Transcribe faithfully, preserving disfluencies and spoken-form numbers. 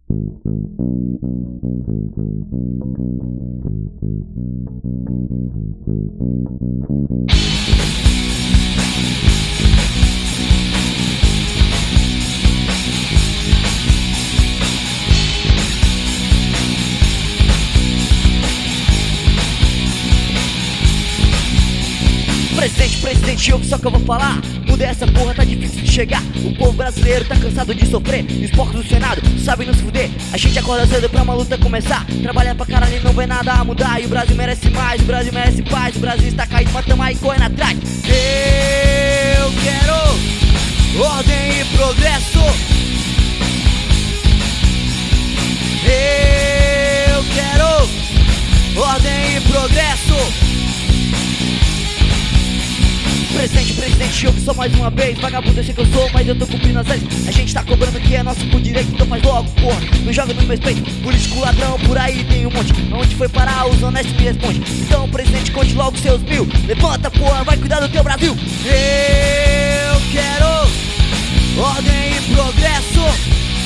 Presidente, presidente, ouve só que eu vou falar. Muda essa porra, tá difícil de chegar. O povo brasileiro tá cansado de sofrer. Os porcos do Senado sabem nos fuder. A gente acorda cedo pra uma luta começar. Trabalha pra caralho e não vê nada a mudar. E o Brasil merece mais, o Brasil merece paz. O Brasil está caído, mas tamo aí correndo atrás. Eu quero ordem e progresso. Eu quero ordem e progresso. Presidente, presidente, ouve só mais uma vez. Vagabundo, eu sei que eu sou, mas eu tô cumprindo as leis. A gente tá cobrando que é nosso por direito, então faz logo, porra. Não joga no meu respeito. Político ladrão, por aí tem um monte. Onde foi parar, os honestos me responde. Então, presidente, conte logo seus mil. Levanta, porra, vai cuidar do teu Brasil. Eu quero ordem e progresso.